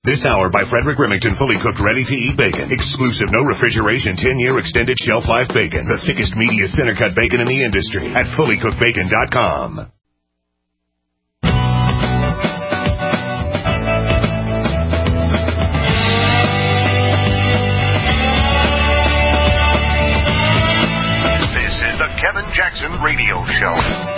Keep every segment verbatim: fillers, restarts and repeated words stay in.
This hour by Frederick Remington, fully cooked, ready-to-eat bacon. Exclusive, no refrigeration, ten-year extended shelf life bacon. The thickest, meatiest, center-cut bacon in the industry at fully cooked bacon dot com. This is the Kevin Jackson Radio Show.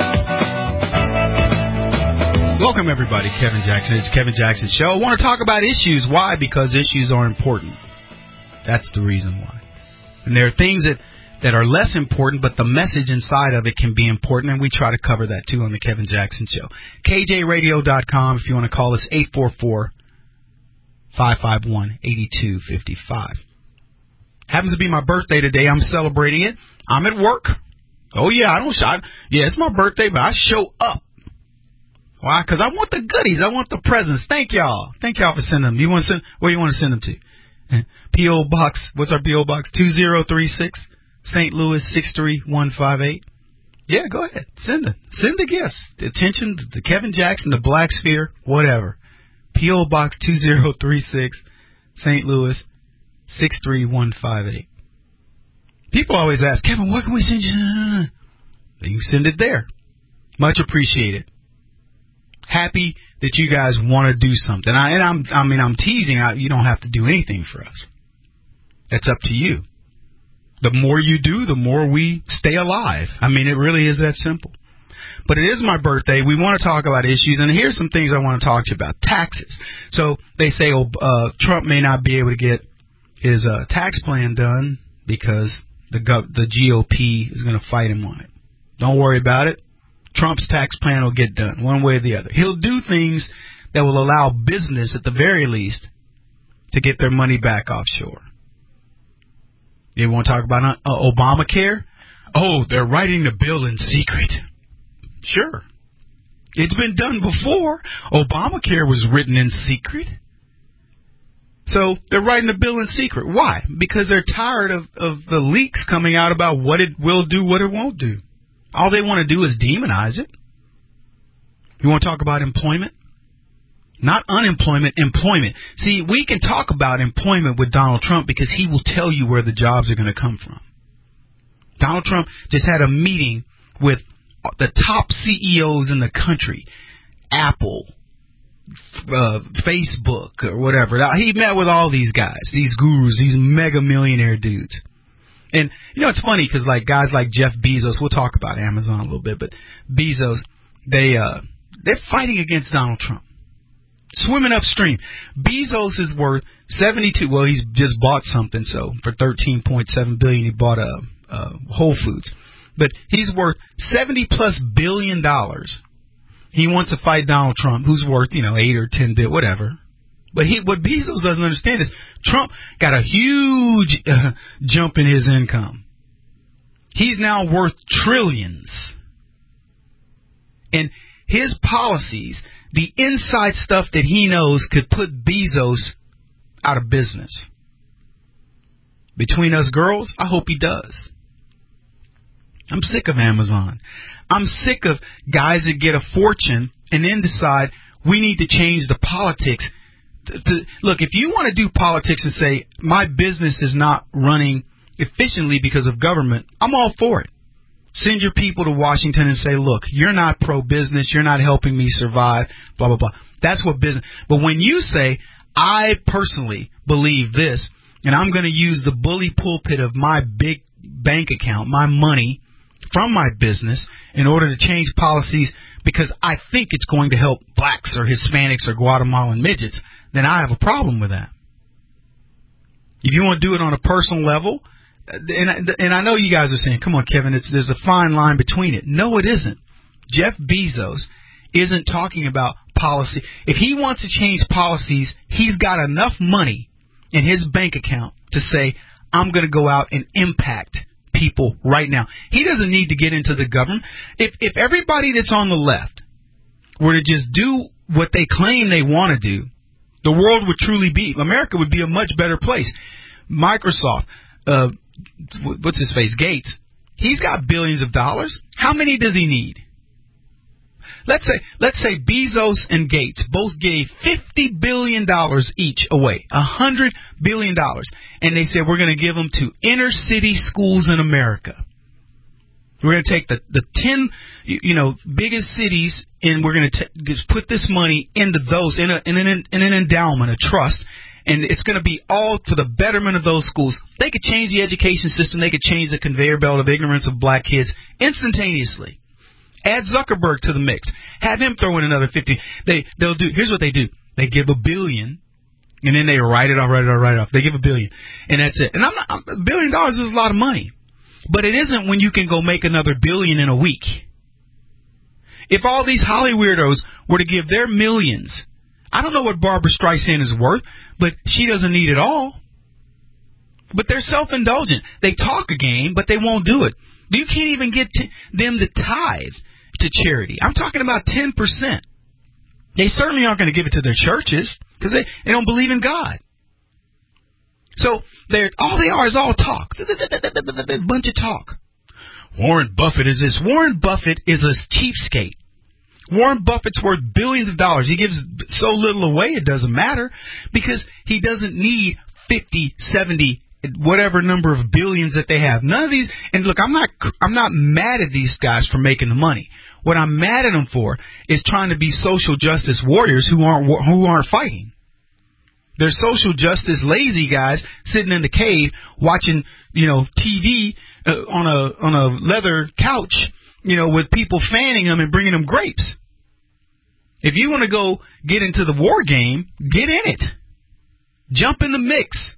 Welcome, everybody. Kevin Jackson. It's Kevin Jackson Show. I want to talk about issues. Why? Because issues are important. That's the reason why. And there are things that, that are less important, but the message inside of it can be important, and we try to cover that, too, on the Kevin Jackson Show. K J radio dot com if you want to call us, eight four four, five five one, eight two five five. Happens to be my birthday today. I'm celebrating it. I'm at work. Oh, yeah, I don't shop. Yeah, it's my birthday, but I show up. Why? Because I want the goodies. I want the presents. Thank y'all. Thank y'all for sending them. You want to send? Where you want to send them to? P O Box. What's our P O Box? two zero three six, Saint Louis six three one five eight. Yeah, go ahead. Send it. Send the gifts. The attention to Kevin Jackson, the Black Sphere, whatever. P O Box two zero three six, Saint Louis six three one five eight. People always ask, Kevin, what can we send you? You can send it there. Much appreciated. Happy that you guys want to do something. I, and I'm, I mean, I'm teasing out. You don't have to do anything for us. That's up to you. The more you do, the more we stay alive. I mean, it really is that simple. But it is my birthday. We want to talk about issues, and here's some things I want to talk to you about. Taxes. So they say, oh, uh, Trump may not be able to get his uh, tax plan done because the gov- the G O P is going to fight him on it. Don't worry about it. Trump's tax plan will get done one way or the other. He'll do things that will allow business, at the very least, to get their money back offshore. You want to talk about uh, Obamacare? Oh, they're writing the bill in secret. Sure. It's been done before. Obamacare was written in secret. So they're writing the bill in secret. Why? Because they're tired of, of the leaks coming out about what it will do, what it won't do. All they want to do is demonize it. You want to talk about employment? Not unemployment, employment. See, we can talk about employment with Donald Trump because he will tell you where the jobs are going to come from. Donald Trump just had a meeting with the top C E Os in the country. Apple, uh, Facebook, or whatever. He met with all these guys, these gurus, these mega millionaire dudes. And, you know, it's funny because, like, guys like Jeff Bezos, we'll talk about Amazon a little bit, but Bezos, they, uh, they're fighting against Donald Trump. Swimming upstream. Bezos is worth seventy-two, well, he's just bought something, so for thirteen point seven billion dollars, he bought a, a Whole Foods. But he's worth seventy plus billion dollars. He wants to fight Donald Trump, who's worth, you know, eight or ten billion, whatever. But he, what Bezos doesn't understand is Trump got a huge uh, jump in his income. He's now worth trillions. And his policies, the inside stuff that he knows, could put Bezos out of business. Between us girls, I hope he does. I'm sick of Amazon. I'm sick of guys that get a fortune and then decide we need to change the politics. To, to, look, if you want to do politics and say, my business is not running efficiently because of government, I'm all for it. Send your people to Washington and say, look, you're not pro-business, you're not helping me survive, blah, blah, blah. That's what business. But when you say, I personally believe this, and I'm going to use the bully pulpit of my big bank account, my money from my business in order to change policies because I think it's going to help blacks or Hispanics or Guatemalan midgets, then I have a problem with that. If you want to do it on a personal level, and, and I know you guys are saying, come on, Kevin, it's, there's a fine line between it. No, it isn't. Jeff Bezos isn't talking about policy. If he wants to change policies, he's got enough money in his bank account to say, I'm going to go out and impact people right now. He doesn't need to get into the government. If if everybody that's on the left were to just do what they claim they want to do, the world would truly be, America would be a much better place. Microsoft, uh, what's his face, Gates, he's got billions of dollars. How many does he need? let's say let's say Bezos and Gates both gave fifty billion dollars each away, one hundred billion dollars. And they said, we're going to give them to inner city schools in America. We're going to take the, the ten, you know, biggest cities, and we're going to t- put this money into those, in, a, in, an, in an endowment, a trust, and it's going to be all for the betterment of those schools. They could change the education system. They could change the conveyor belt of ignorance of black kids instantaneously. Add Zuckerberg to the mix. Have him throw in another fifty. They, they'll do, here's what they do. They give a billion, and then they write it off, write it off, write it off. They give a billion, and that's it. And I'm not, a billion dollars is a lot of money. But it isn't when you can go make another billion in a week. If all these Holly weirdos were to give their millions, I don't know what Barbara Streisand is worth, but she doesn't need it all. But they're self-indulgent. They talk a game, but they won't do it. You can't even get to them to tithe to charity. I'm talking about ten percent. They certainly aren't going to give it to their churches because they, they don't believe in God. So they're, all they are is all talk. A bunch of talk. Warren Buffett is this. Warren Buffett is a cheapskate. Warren Buffett's worth billions of dollars. He gives so little away, it doesn't matter, because he doesn't need fifty, seventy, whatever number of billions that they have. None of these, and look, I'm not, I'm not mad at these guys for making the money. What I'm mad at them for is trying to be social justice warriors who aren't, who aren't fighting. They're social justice lazy guys sitting in the cave watching, you know, T V uh, on a on a leather couch, you know, with people fanning them and bringing them grapes. If you want to go get into the war game, get in it. Jump in the mix.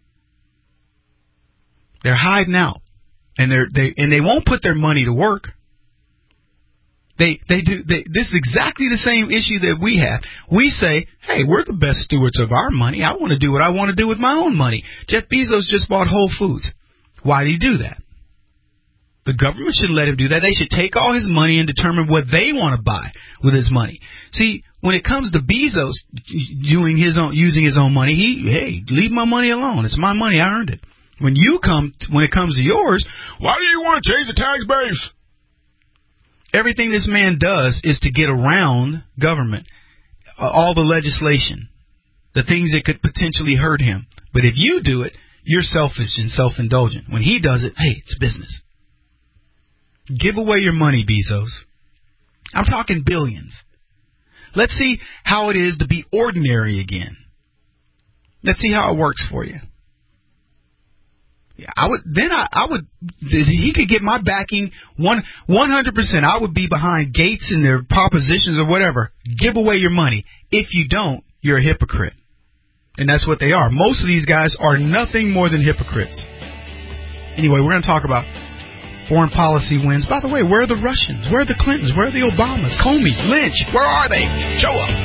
They're hiding out, and they're they and they won't put their money to work. They they do they, this is exactly the same issue that we have. We say, hey, we're the best stewards of our money. I want to do what I want to do with my own money. Jeff Bezos just bought Whole Foods. Why did he do that? The government should let him do that. They should take all his money and determine what they want to buy with his money. See, when it comes to Bezos doing his own, using his own money, he hey, leave my money alone. It's my money. I earned it. When you come, when it comes to yours, why do you want to change the tax base? Everything this man does is to get around government, uh, all the legislation, the things that could potentially hurt him. But if you do it, you're selfish and self-indulgent. When he does it, hey, it's business. Give away your money, Bezos. I'm talking billions. Let's see how it is to be ordinary again. Let's see how it works for you. Yeah, I would then I, I would he could get my backing one one hundred percent. I would be behind Gates and their propositions or whatever. Give away your money. If you don't, you're a hypocrite, and that's what they are. Most of these guys are nothing more than hypocrites. Anyway, we're going to talk about foreign policy wins. By the way, where are the Russians? Where are the Clintons? Where are the Obamas? Comey, Lynch? Where are they? Show up.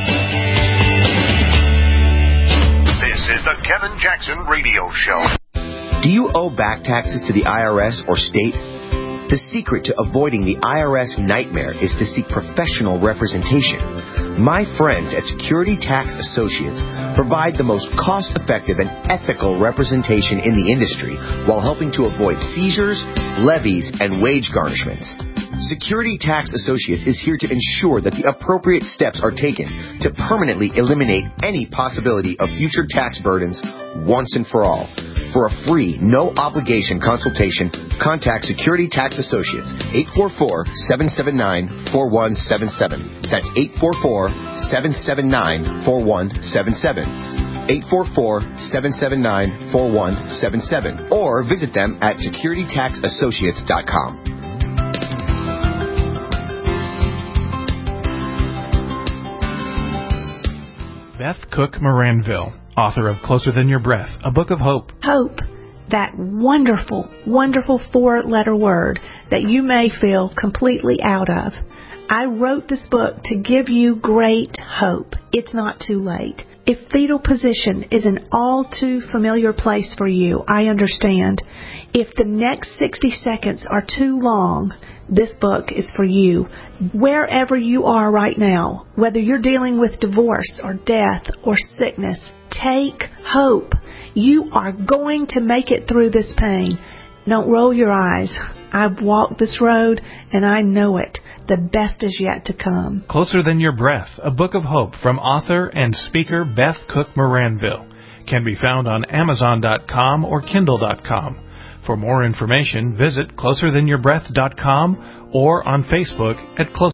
This is the Kevin Jackson Radio Show. Do you owe back taxes to the I R S or state? The secret to avoiding the I R S nightmare is to seek professional representation. My friends at Security Tax Associates provide the most cost-effective and ethical representation in the industry while helping to avoid seizures, levies, and wage garnishments. Security Tax Associates is here to ensure that the appropriate steps are taken to permanently eliminate any possibility of future tax burdens once and for all. For a free, no-obligation consultation, contact Security Tax Associates, eight four four, seven seven nine, four one seven seven. That's eight four four, seven seven nine, four one seven seven. eight four four, seven seven nine, four one seven seven. Or visit them at security tax associates dot com. Beth Cook Moranville, author of Closer Than Your Breath, a book of hope. Hope, that wonderful, wonderful four-letter word that you may feel completely out of. I wrote this book to give you great hope. It's not too late. If fetal position is an all too familiar place for you, I understand. If the next sixty seconds are too long, this book is for you. Wherever you are right now, whether you're dealing with divorce or death or sickness, take hope. You are going to make it through this pain. Don't roll your eyes. I've walked this road and I know it. The best is yet to come. Closer Than Your Breath, a book of hope from author and speaker Beth Cook Moranville, can be found on Amazon dot com or Kindle dot com. For more information, visit closer than your breath dot com or on Facebook at Closer.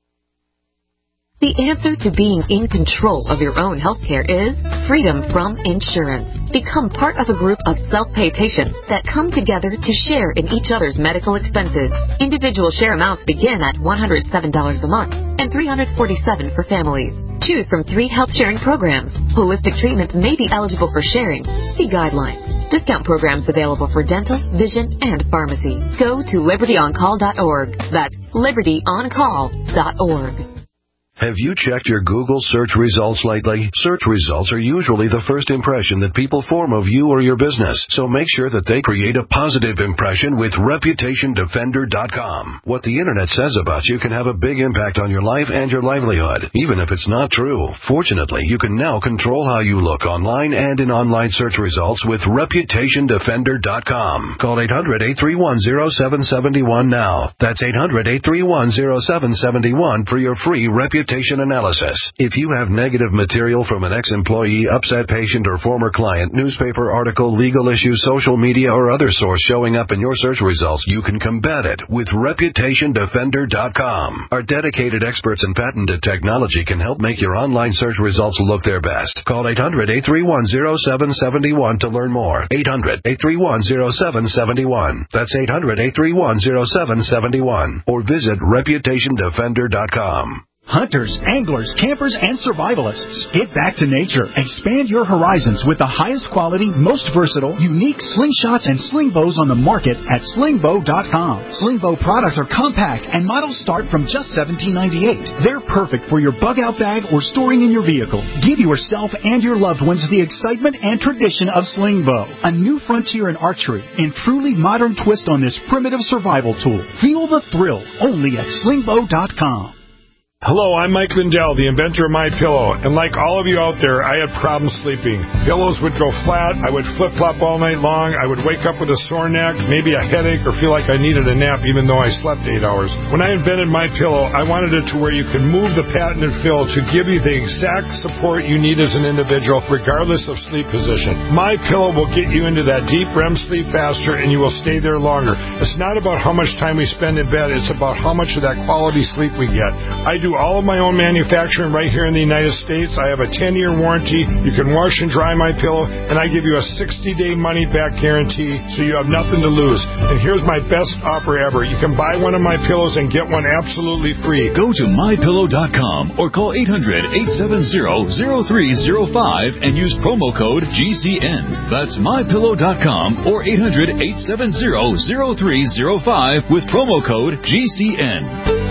The answer to being in control of your own healthcare is freedom from insurance. Become part of a group of self-pay patients that come together to share in each other's medical expenses. Individual share amounts begin at one hundred seven dollars a month and three hundred forty-seven dollars for families. Choose from three health sharing programs. Holistic treatments may be eligible for sharing. See guidelines. Discount programs available for dental, vision, and pharmacy. Go to liberty on call dot org. That's liberty on call dot org. Have you checked your Google search results lately? Search results are usually the first impression that people form of you or your business, so make sure that they create a positive impression with reputation defender dot com. What the Internet says about you can have a big impact on your life and your livelihood, even if it's not true. Fortunately, you can now control how you look online and in online search results with reputation defender dot com. Call eight hundred, eight three one, zero seven seven one now. That's eight hundred, eight three one, zero seven seven one for your free reputation analysis. If you have negative material from an ex-employee, upset patient, or former client, newspaper article, legal issue, social media, or other source showing up in your search results, you can combat it with reputation defender dot com. Our dedicated experts in patented technology can help make your online search results look their best. Call eight hundred, eight three one, zero seven seven one to learn more. eight hundred, eight three one, zero seven seven one. That's eight hundred, eight three one, zero seven seven one. Or visit reputation defender dot com. Hunters, anglers, campers, and survivalists. Get back to nature. Expand your horizons with the highest quality, most versatile, unique slingshots and sling bows on the market at sling bow dot com. Sling bow products are compact and models start from just seventeen ninety-eight. They're perfect for your bug out bag or storing in your vehicle. Give yourself and your loved ones the excitement and tradition of sling bow, a new frontier in archery and truly modern twist on this primitive survival tool. Feel the thrill only at sling bow dot com. Hello, I'm Mike Lindell, the inventor of MyPillow, and like all of you out there, I had problems sleeping. Pillows would go flat, I would flip-flop all night long, I would wake up with a sore neck, maybe a headache, or feel like I needed a nap even though I slept eight hours. When I invented MyPillow, I wanted it to where you can move the patented fill to give you the exact support you need as an individual, regardless of sleep position. MyPillow will get you into that deep R E M sleep faster, and you will stay there longer. It's not about how much time we spend in bed, it's about how much of that quality sleep we get. I do all of my own manufacturing right here in the United States. I have a ten-year warranty. You can wash and dry my pillow, and I give you a sixty-day money-back guarantee, so you have nothing to lose. And here's my best offer ever. You can buy one of my pillows and get one absolutely free. Go to my pillow dot com or call eight hundred, eight seven zero, zero three zero five and use promo code G C N. That's my pillow dot com or eight hundred, eight seven zero, zero three zero five with promo code G C N.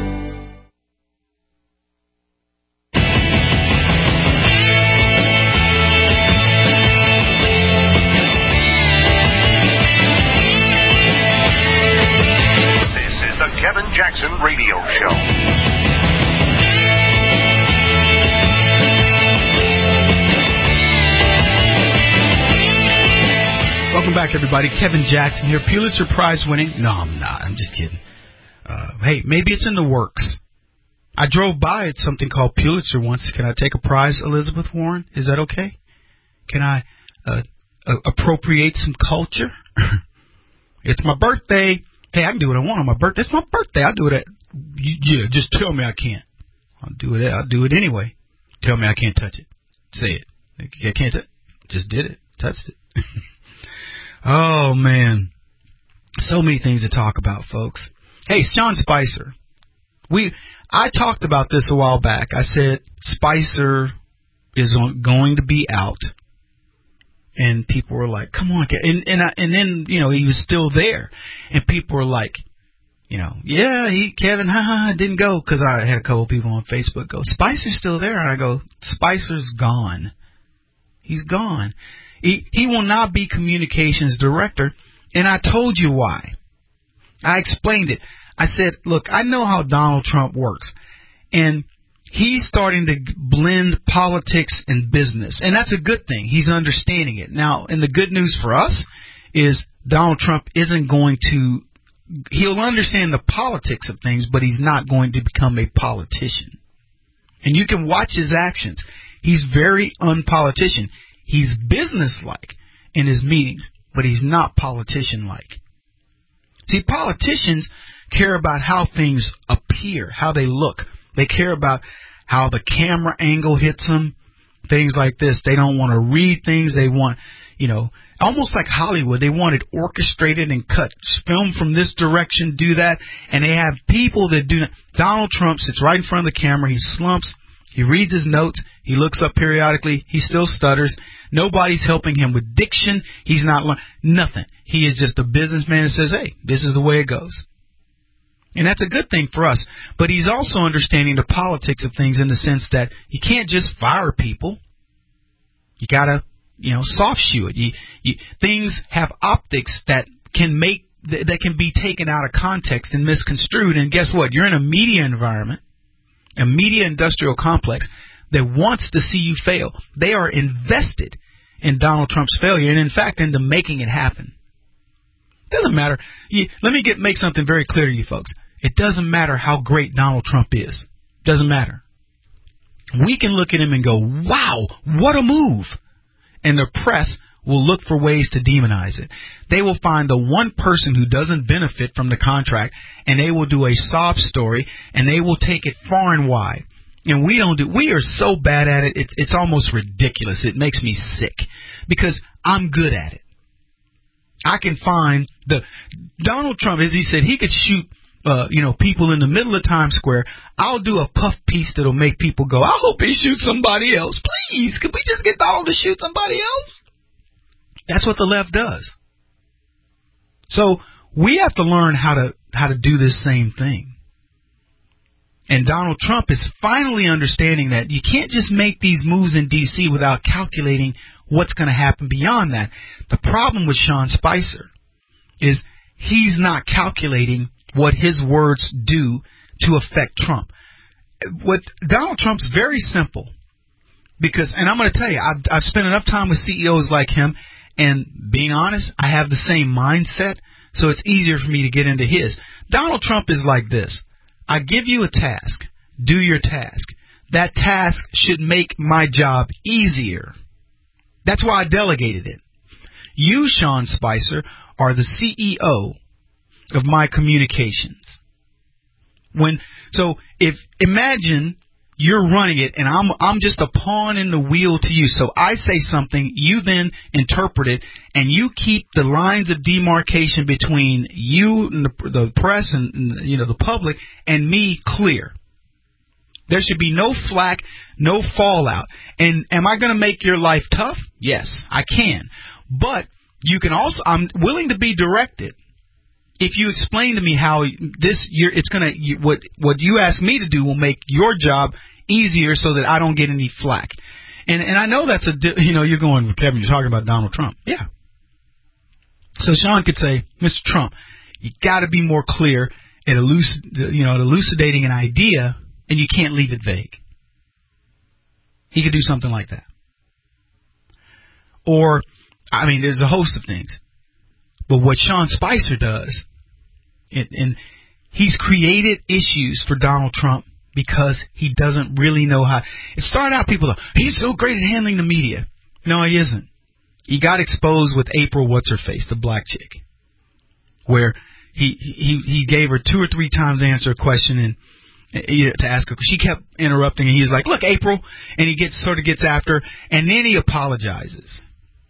Jackson Radio Show. Welcome back, everybody. Kevin Jackson here, Pulitzer Prize winning. No, I'm not. I'm just kidding. Uh, hey, maybe it's in the works. I drove by at something called Pulitzer once. Can I take a prize, Elizabeth Warren? Is that okay? Can I uh, uh, appropriate some culture? It's my birthday. Hey, I can do what I want on my birthday. It's my birthday. I'll do it. At, yeah, just tell me I can't. I'll do it. I'll do it anyway. Tell me I can't touch it. Say it. I can't touch it. Just did it. Touched it. Oh, man. So many things to talk about, folks. Hey, Sean Spicer. We, I talked about this a while back. I said Spicer is on, going to be out. And people were like, come on. And and, I, and then, you know, he was still there. And people were like, you know, yeah, he Kevin, ha, ha, didn't go. Because I had a couple of people on Facebook go, Spicer's still there. And I go, Spicer's gone. He's gone. He, he will not be communications director. And I told you why. I explained it. I said, look, I know how Donald Trump works. And he's starting to blend politics and business, and that's a good thing. He's understanding it. Now, and the good news for us is Donald Trump isn't going to he'll understand the politics of things, but he's not going to become a politician. And you can watch his actions. He's very unpolitician. He's businesslike in his meetings, but he's not politician-like. See, politicians care about how things appear, how they look. They care about how the camera angle hits them, things like this. They don't want to read things. They want, you know, almost like Hollywood. They want it orchestrated and cut. Film from this direction, do that. And they have people that do that. Donald Trump sits right in front of the camera. He slumps. He reads his notes. He looks up periodically. He still stutters. Nobody's helping him with diction. He's not learning nothing. He is just a businessman that says, hey, this is the way it goes. And that's a good thing for us. But he's also understanding the politics of things in the sense that you can't just fire people. You got to, you know, soft shoe it. You, you, things have optics that can make that can be taken out of context and misconstrued. And guess what? You're in a media environment, a media industrial complex that wants to see you fail. They are invested in Donald Trump's failure and, in fact, into making it happen. It doesn't matter. You, let me get make something very clear to you folks. It doesn't matter how great Donald Trump is. It doesn't matter. We can look at him and go, wow, what a move. And the press will look for ways to demonize it. They will find the one person who doesn't benefit from the contract, and they will do a sob story, and they will take it far and wide. And we don't do. We are so bad at it. It's it's almost ridiculous. It makes me sick because I'm good at it. I can find the Donald Trump, as he said, he could shoot, uh, you know, people in the middle of Times Square. I'll do a puff piece that'll make people go, I hope he shoots somebody else. Please, could we just get Donald to shoot somebody else? That's what the left does. So we have to learn how to how to do this same thing. And Donald Trump is finally understanding that you can't just make these moves in D C without calculating what's going to happen beyond that. The problem with Sean Spicer is he's not calculating what his words do to affect Trump. What Donald Trump's very simple because, and I'm going to tell you, I've, I've spent enough time with C E Os like him, and being honest, I have the same mindset, so it's easier for me to get into his. Donald Trump is like this. I give you a task. Do your task. That task should make my job easier. That's why I delegated it. You, Sean Spicer, are the C E O of my communications. When so if imagine you're running it and I'm I'm just a pawn in the wheel to you. So I say something, you then interpret it, and you keep the lines of demarcation between you and the, the press and, and you know the public and me clear. There should be no flack, no fallout. And am I going to make your life tough? Yes, I can. But you can also, I'm willing to be directed. If you explain to me how this, you're, it's going to, what what you ask me to do will make your job easier so that I don't get any flack. And and I know that's a, you know, you're going, Kevin, you're talking about Donald Trump. Yeah. So Sean could say, Mister Trump, you got to be more clear at elucid, you know, at elucidating an idea, and you can't leave it vague. He could do something like that. Or, I mean, there's a host of things. But what Sean Spicer does, and, and he's created issues for Donald Trump because he doesn't really know how. It started out people, he's so great at handling the media. No, he isn't. He got exposed with April What's-Her-Face, the black chick, where he he he gave her two or three times to answer a question and you know, to ask her. She kept interrupting, and he was like, "Look, April," and he gets sort of gets after her, and then he apologizes.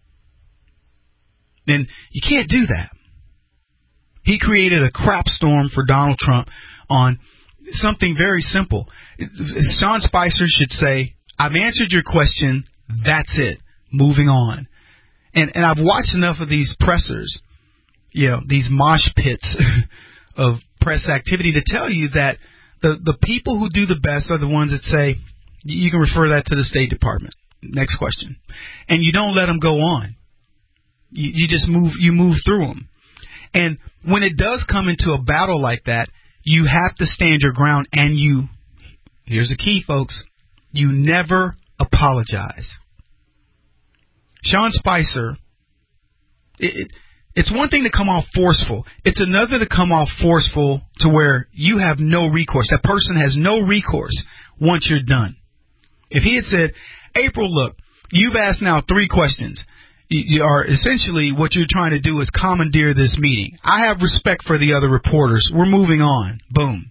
Then you can't do that. He created a crap storm for Donald Trump on something very simple. Sean Spicer should say, I've answered your question. That's it. Moving on. And and I've watched enough of these pressers, you know, these mosh pits of press activity to tell you that the, the people who do the best are the ones that say, you can refer that to the State Department. Next question. And you don't let them go on. You, you just move, you move through them. And when it does come into a battle like that, you have to stand your ground, and you, here's the key, folks, you never apologize. Sean Spicer, it, it, It's one thing to come off forceful. It's another to come off forceful to where you have no recourse. That person has no recourse once you're done. If he had said, April, look, you've asked now three questions. You are essentially what you're trying to do is commandeer this meeting. I have respect for the other reporters. We're moving on. Boom.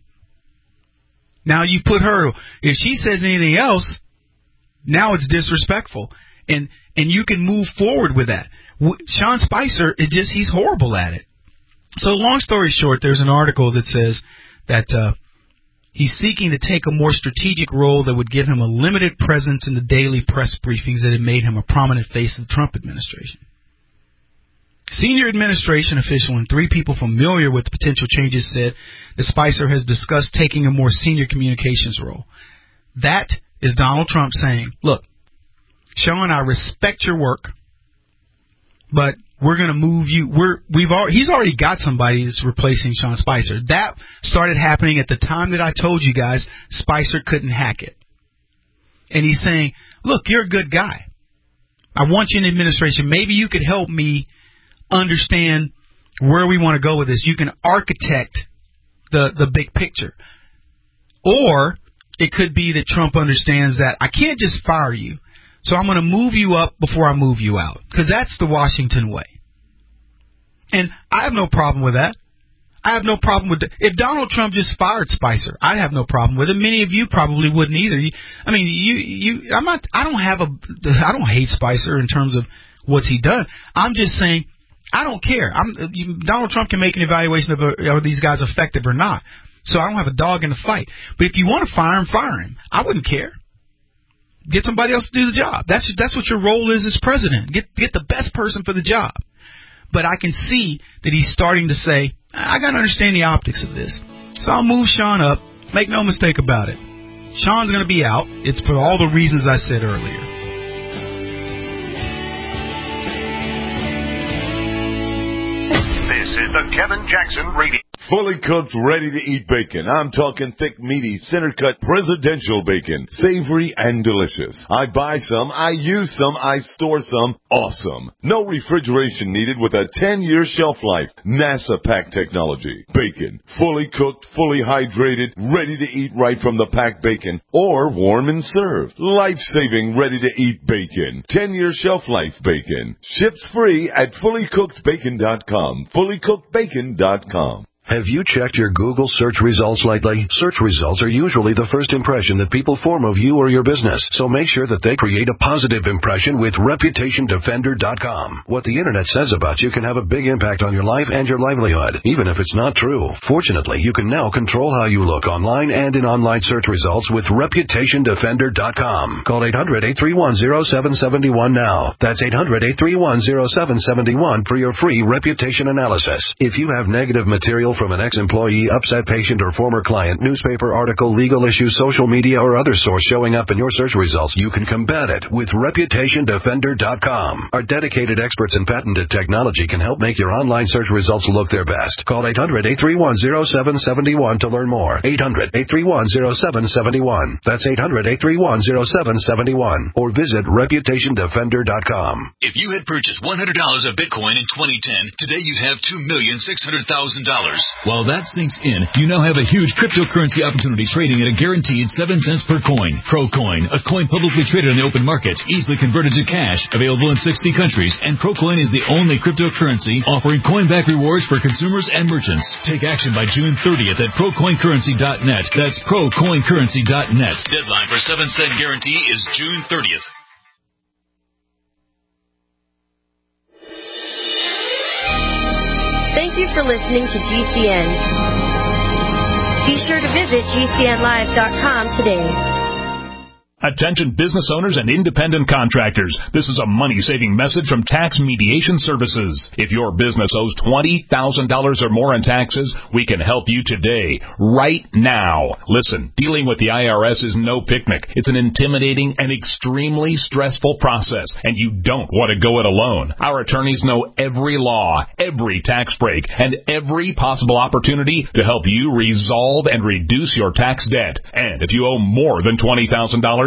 Now you put her, if she says anything else, now it's disrespectful. And and you can move forward with that. Sean Spicer, it just he's horrible at it. So long story short, there's an article that says that uh, he's seeking to take a more strategic role that would give him a limited presence in the daily press briefings that had made him a prominent face of the Trump administration. Senior administration official and three people familiar with potential changes said that Spicer has discussed taking a more senior communications role. That is Donald Trump saying, look, Sean, I respect your work, but we're going to move you. We're we've al- he's already got somebody that's replacing Sean Spicer. That started happening at the time that I told you guys Spicer couldn't hack it. And he's saying, look, you're a good guy. I want you in administration. Maybe you could help me understand where we want to go with this. You can architect the the big picture. Or it could be that Trump understands that I can't just fire you. So I'm going to move you up before I move you out, because that's the Washington way. And I have no problem with that. I have no problem with that. If Donald Trump just fired Spicer, I'd have no problem with it. Many of you probably wouldn't either. I mean, you, you, I'm not, I don't have a, I don't hate Spicer in terms of what's he done. I'm just saying, I don't care. I'm, you, Donald Trump can make an evaluation of a, are these guys effective or not. So I don't have a dog in the fight. But if you want to fire him, fire him. I wouldn't care. Get somebody else to do the job. That's that's what your role is as president. Get get the best person for the job. But I can see that he's starting to say, I got to understand the optics of this. So I'll move Sean up. Make no mistake about it. Sean's going to be out. It's for all the reasons I said earlier. This is the Kevin Jackson Radio. Fully cooked, ready-to-eat bacon. I'm talking thick, meaty, center-cut, presidential bacon. Savory and delicious. I buy some, I use some, I store some. Awesome. No refrigeration needed with a ten-year shelf life. NASA pack technology. Bacon. Fully cooked, fully hydrated, ready to eat right from the packed bacon. Or warm and served. Life-saving, ready-to-eat bacon. ten-year shelf life bacon. Ships free at fully cooked bacon dot com. fully cooked bacon dot com. Have you checked your Google search results lately? Search results are usually the first impression that people form of you or your business, so make sure that they create a positive impression with reputation defender dot com. What the internet says about you can have a big impact on your life and your livelihood, even if it's not true. Fortunately, you can now control how you look online and in online search results with reputation defender dot com. Call eight hundred, eight three one, zero seven seven one now. That's eight hundred, eight three one, zero seven seven one for your free reputation analysis. If you have negative material from an ex-employee, upset patient, or former client, newspaper article, legal issue, social media, or other source showing up in your search results, you can combat it with reputation defender dot com. Our dedicated experts in patented technology can help make your online search results look their best. Call eight hundred, eight three one, zero seven seven one to learn more. eight hundred, eight three one, zero seven seven one. That's eight hundred, eight three one, zero seven seven one. Or visit reputation defender dot com. If you had purchased one hundred dollars of Bitcoin in twenty ten, today you have two million six hundred thousand dollars. While that sinks in, you now have a huge cryptocurrency opportunity trading at a guaranteed seven cents per coin. Procoin, a coin publicly traded on the open market, easily converted to cash, available in sixty countries, and Procoin is the only cryptocurrency offering coin-back rewards for consumers and merchants. Take action by June thirtieth at procoin currency dot net. That's procoin currency dot net. Deadline for seven cent guarantee is June thirtieth. Thank you for listening to G C N. Be sure to visit G C N live dot com today. Attention business owners and independent contractors. This is a money-saving message from Tax Mediation Services. If your business owes twenty thousand dollars or more in taxes, we can help you today, right now. Listen, dealing with the I R S is no picnic. It's an intimidating and extremely stressful process, and you don't want to go it alone. Our attorneys know every law, every tax break, and every possible opportunity to help you resolve and reduce your tax debt. And if you owe more than twenty thousand dollars,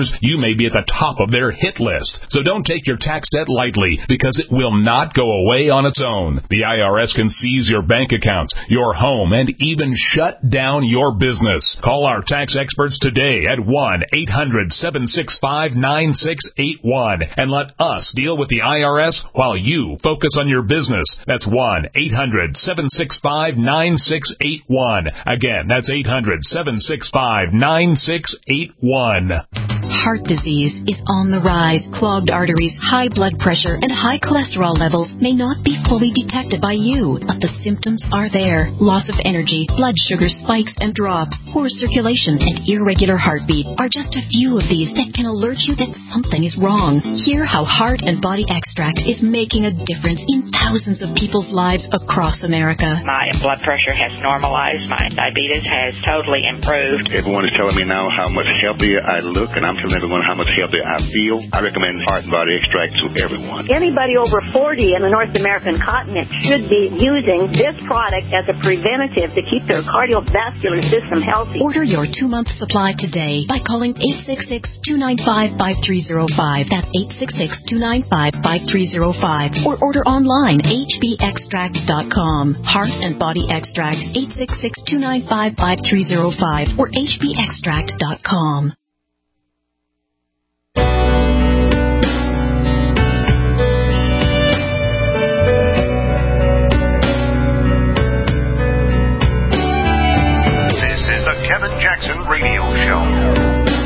customers, you may be at the top of their hit list. So don't take your tax debt lightly, because it will not go away on its own. The I R S can seize your bank accounts, your home, and even shut down your business. Call our tax experts today at one eight hundred seven six five nine six eight one and let us deal with the I R S while you focus on your business. That's one eight hundred seven six five nine six eight one. Again, that's eight hundred seven six five nine six eight one. Heart disease is on the rise. Clogged arteries, high blood pressure, and high cholesterol levels may not be fully detected by you, but the symptoms are there. Loss of energy, blood sugar spikes and drops, poor circulation, and irregular heartbeat are just a few of these that can alert you that something is wrong. Hear how Heart and Body Extract is making a difference in thousands of people's lives across America. My blood pressure has normalized. My diabetes has totally improved. Everyone is telling me now how much healthier I look, and I'm telling everyone how much healthier I feel. I recommend Heart and Body Extract to everyone. Anybody over forty in the North American continent should be using this product as a preventative to keep their cardiovascular system healthy. Order your two-month supply today by calling eight six six, two nine five, five three zero five. That's eight six six, two nine five, five three zero five. Or order online, h b extract dot com. Heart and Body Extract, eight six six, two nine five, five three zero five or h b extract dot com. Kevin Jackson Radio Show.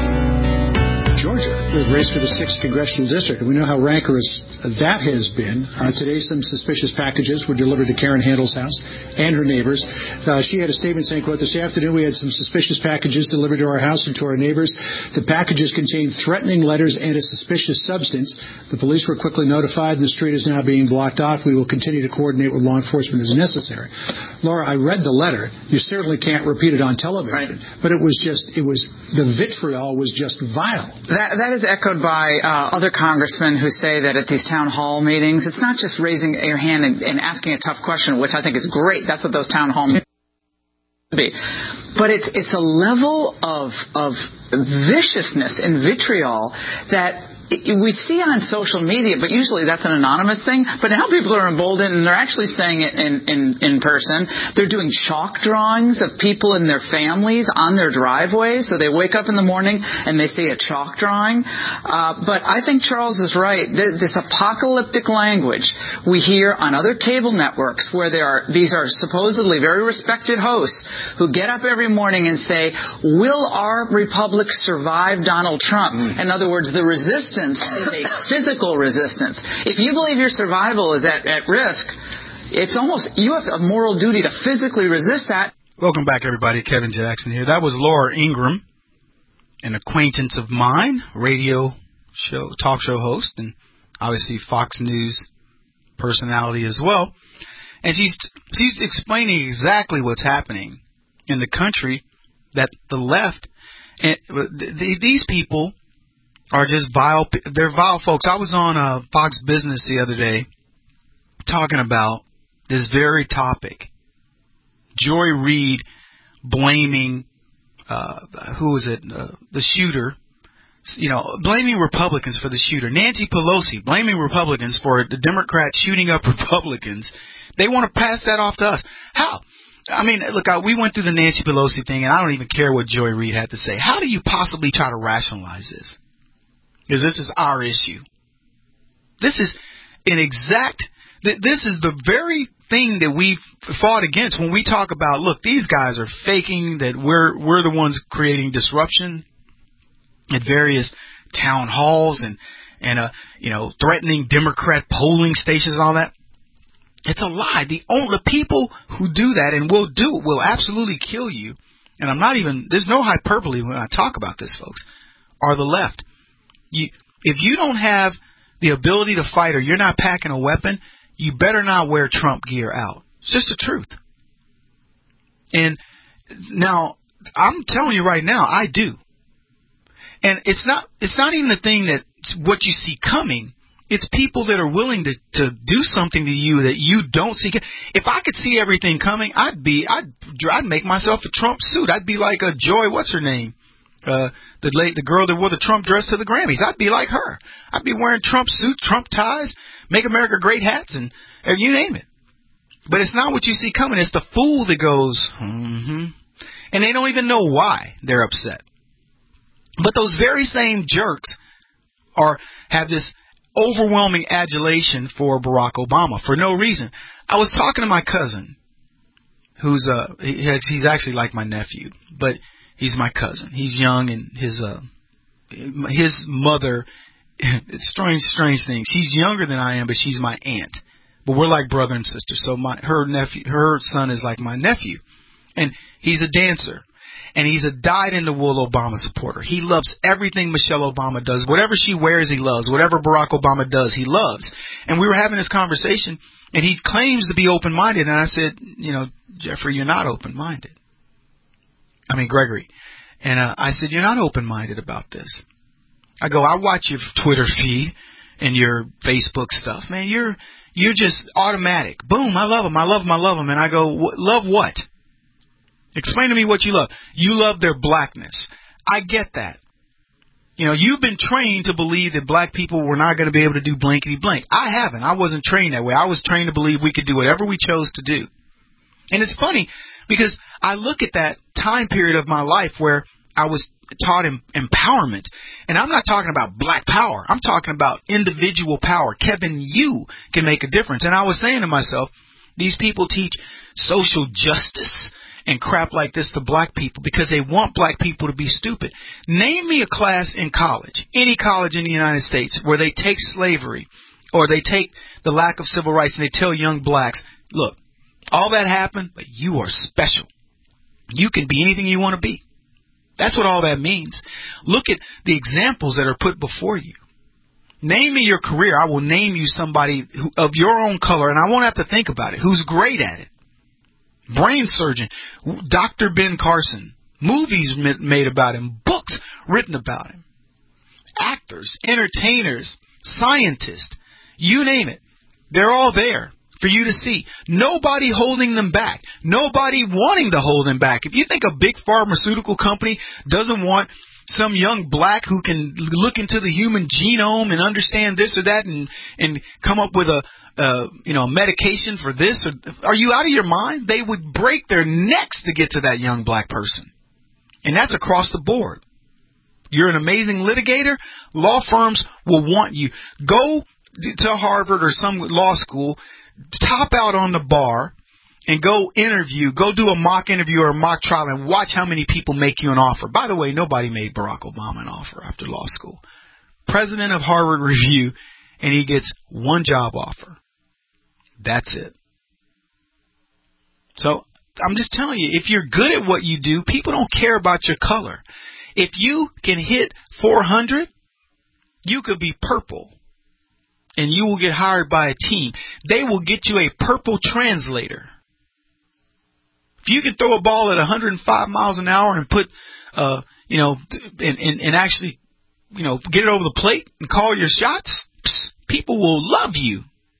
Georgia, the race for the sixth Congressional District. And we know how rancorous that has been. Uh, today, some suspicious packages were delivered to Karen Handel's house and her neighbors. Uh, she had a statement saying, quote, this afternoon we had some suspicious packages delivered to our house and to our neighbors. The packages contained threatening letters and a suspicious substance. The police were quickly notified. The street is now being blocked off. We will continue to coordinate with law enforcement as necessary. Laura, I read the letter. You certainly can't repeat it on television. Right. But it was just, it was, the vitriol was just vile. That, that is echoed by uh, other congressmen who say that at these town hall meetings, it's not just raising your hand and, and asking a tough question, which I think is great. That's what those town hall meetings should be. But it's it's a level of of viciousness and vitriol that we see on social media, but usually that's an anonymous thing. But now people are emboldened, and they're actually saying it in, in, in person. They're doing chalk drawings of people and their families on their driveways. So they wake up in the morning and they see a chalk drawing. Uh, but I think Charles is right. This apocalyptic language we hear on other cable networks where there are these are supposedly very respected hosts who get up every morning and say, will our republic survive Donald Trump? Mm. In other words, the resistance is a physical resistance. If you believe your survival is at, at risk, it's almost, you have a moral duty to physically resist that. Welcome back, everybody. Kevin Jackson here. That was Laura Ingraham, an acquaintance of mine, radio show, talk show host, and obviously Fox News personality as well. And she's she's explaining exactly what's happening in the country, that the left, and these people are just vile. They're vile folks. I was on uh, Fox Business the other day talking about this very topic. Joy Reid blaming, uh, who was it, uh, the shooter, you know, blaming Republicans for the shooter. Nancy Pelosi blaming Republicans for the Democrats shooting up Republicans. They want to pass that off to us. How? I mean, look, I, we went through the Nancy Pelosi thing, and I don't even care what Joy Reid had to say. How do you possibly try to rationalize this? Because this is our issue. This is an exact, this is the very thing that we've fought against when we talk about, look, these guys are faking, that we're we're the ones creating disruption at various town halls and, and uh, you know, threatening Democrat polling stations and all that. It's a lie. The only the people who do that and will do will absolutely kill you. And I'm not even, there's no hyperbole when I talk about this, folks, are the left. You, if you don't have the ability to fight or you're not packing a weapon, you better not wear Trump gear out. It's just the truth. And now, I'm telling you right now, I do. And it's not it's not even the thing that what you see coming. It's people that are willing to, to do something to you that you don't see. If I could see everything coming, I'd be I'd I'd make myself a Trump suit. I'd be like a Joy, what's her name? uh, the late, the girl that wore the Trump dress to the Grammys. I'd be like her. I'd be wearing Trump suits, Trump ties, Make America Great hats, and, and you name it. But it's not what you see coming. It's the fool that goes, mm-hmm. And they don't even know why they're upset. But those very same jerks are have this overwhelming adulation for Barack Obama for no reason. I was talking to my cousin, who's uh he, he's actually like my nephew, but he's my cousin. He's young, and his uh his mother, it's strange, strange thing. She's younger than I am, but she's my aunt. But we're like brother and sister. So my her nephew, her son is like my nephew, and he's a dancer. And he's a dyed-in-the-wool Obama supporter. He loves everything Michelle Obama does. Whatever she wears, he loves. Whatever Barack Obama does, he loves. And we were having this conversation, and he claims to be open-minded. And I said, you know, Jeffrey, you're not open-minded. I mean, Gregory. And uh, I said, you're not open-minded about this. I go, I watch your Twitter feed and your Facebook stuff. Man, you're you're just automatic. Boom, I love him, I love him, I love him. And I go, love what? Explain to me what you love. You love their blackness. I get that. You know, you've been trained to believe that black people were not going to be able to do blankety blank. I haven't. I wasn't trained that way. I was trained to believe we could do whatever we chose to do. And it's funny because I look at that time period of my life where I was taught em- empowerment. And I'm not talking about black power. I'm talking about individual power. Kevin, you can make a difference. And I was saying to myself, these people teach social justice and crap like this to black people because they want black people to be stupid. Name me a class in college, any college in the United States, where they take slavery or they take the lack of civil rights and they tell young blacks, look, all that happened, but you are special. You can be anything you want to be. That's what all that means. Look at the examples that are put before you. Name me your career. I will name you somebody who, of your own color, and I won't have to think about it, who's great at it. Brain surgeon, Doctor Ben Carson, movies made about him, books written about him, actors, entertainers, scientists, you name it. They're all there for you to see. Nobody holding them back. Nobody wanting to hold them back. If you think a big pharmaceutical company doesn't want some young black who can look into the human genome and understand this or that and, and come up with a Uh, you know, medication for this? Or, are you out of your mind? They would break their necks to get to that young black person. And that's across the board. You're an amazing litigator. Law firms will want you. Go to Harvard or some law school, top out on the bar, and go interview. Go do a mock interview or a mock trial and watch how many people make you an offer. By the way, nobody made Barack Obama an offer after law school. President of Harvard Review, and he gets one job offer. That's it. So I'm just telling you, if you're good at what you do, people don't care about your color. If you can hit four hundred, you could be purple, and you will get hired by a team. They will get you a purple translator. If you can throw a ball at one hundred five miles an hour and put, uh, you know, and, and, and actually, you know, get it over the plate and call your shots, psst, people will love you.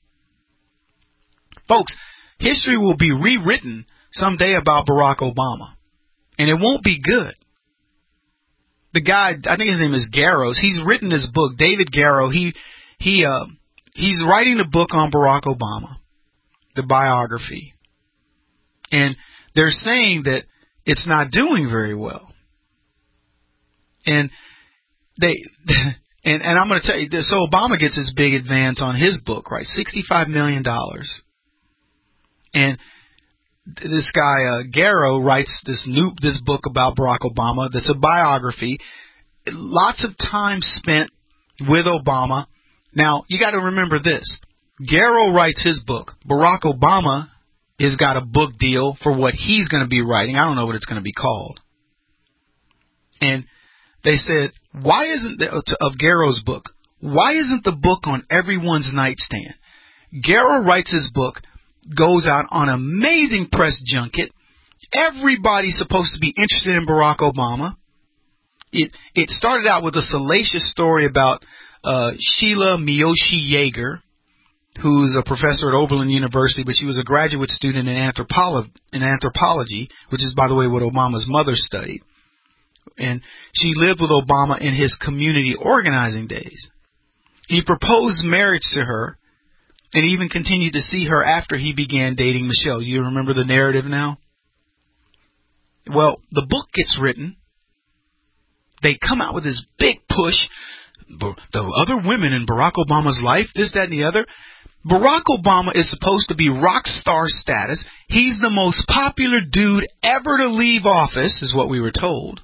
Folks, history will be rewritten someday about Barack Obama, and it won't be good. The guy, I think his name is Garrow, he's written this book, David Garrow. He he uh, he's writing a book on Barack Obama, the biography, and they're saying that it's not doing very well. And they and and I'm going to tell you, so Obama gets this big advance on his book, right? sixty-five million dollars. And this guy, uh, Garrow, writes this new this book about Barack Obama that's a biography. Lots of time spent with Obama. Now, you got to remember this. Garrow writes his book. Barack Obama has got a book deal for what he's going to be writing. I don't know what it's going to be called. And they said, why isn't the, of Garrow's book, why isn't the book on everyone's nightstand? Garrow writes his book, goes out on an amazing press junket. Everybody's supposed to be interested in Barack Obama. It it started out with a salacious story about uh, Sheila Miyoshi Yeager, who's a professor at Oberlin University, but she was a graduate student in, anthropolo- in anthropology, which is, by the way, what Obama's mother studied. And she lived with Obama in his community organizing days. He proposed marriage to her and even continued to see her after he began dating Michelle. You remember the narrative now? Well, the book gets written. They come out with this big push. The other women in Barack Obama's life, this, that, and the other. Barack Obama is supposed to be rock star status. He's the most popular dude ever to leave office, is what we were told.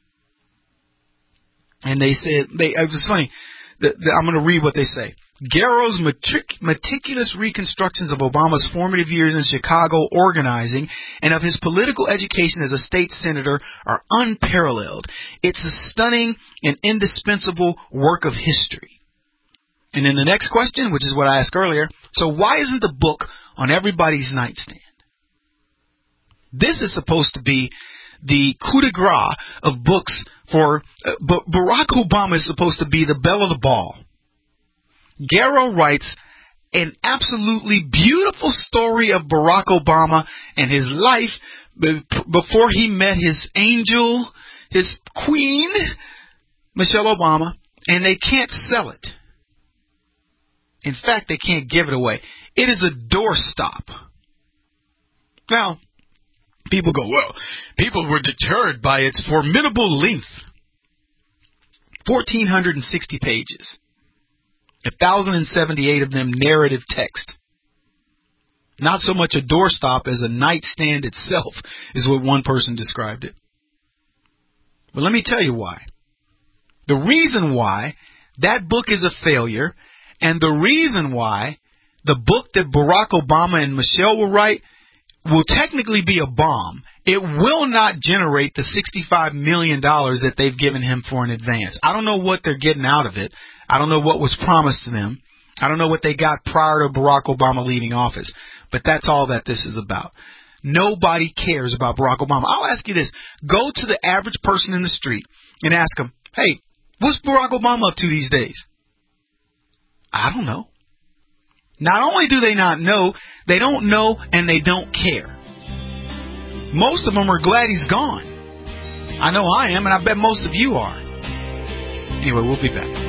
And they said, they, it was funny. The, the, I'm going to read what they say. Garrow's metric, meticulous reconstructions of Obama's formative years in Chicago organizing and of his political education as a state senator are unparalleled. It's a stunning and indispensable work of history. And then the next question, which is what I asked earlier, so why isn't the book on everybody's nightstand? This is supposed to be the coup de grace of books for uh, B- Barack Obama is supposed to be the belle of the ball. Garrow writes an absolutely beautiful story of Barack Obama and his life b- before he met his angel, his queen, Michelle Obama, and they can't sell it. In fact, they can't give it away. It is a doorstop. Now, people go, well, people were deterred by its formidable length. one thousand four hundred sixty pages. one thousand seventy-eight of them narrative text. Not so much a doorstop as a nightstand itself is what one person described it. But let me tell you why. The reason why that book is a failure, and the reason why the book that Barack Obama and Michelle will write will technically be a bomb. It will not generate the sixty-five million dollars that they've given him for an advance. I don't know what they're getting out of it. I don't know what was promised to them. I don't know what they got prior to Barack Obama leaving office. But that's all that this is about. Nobody cares about Barack Obama. I'll ask you this. Go to the average person in the street and ask them, hey, what's Barack Obama up to these days? I don't know. Not only do they not know, they don't know and they don't care. Most of them are glad he's gone. I know I am, and I bet most of you are. Anyway, we'll be back.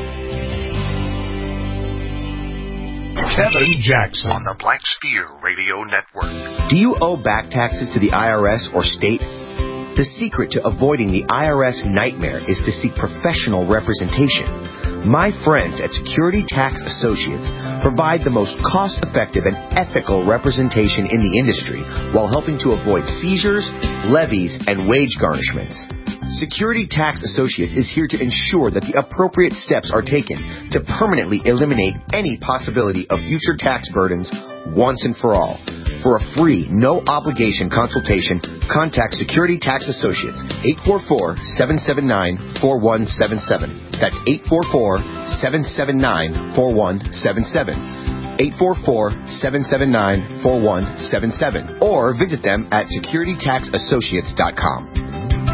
Kevin Jackson on the Black Sphere Radio Network. Do you owe back taxes to the I R S or state? The secret to avoiding the I R S nightmare is to seek professional representation. My friends at Security Tax Associates provide the most cost-effective and ethical representation in the industry while helping to avoid seizures, levies, and wage garnishments. Security Tax Associates is here to ensure that the appropriate steps are taken to permanently eliminate any possibility of future tax burdens once and for all. For a free, no-obligation consultation, contact Security Tax Associates, eight four four, seven seven nine, four one seven seven. That's eight four four, seven seven nine, four one seven seven. eight four four, seven seven nine, four one seven seven. Or visit them at security tax associates dot com.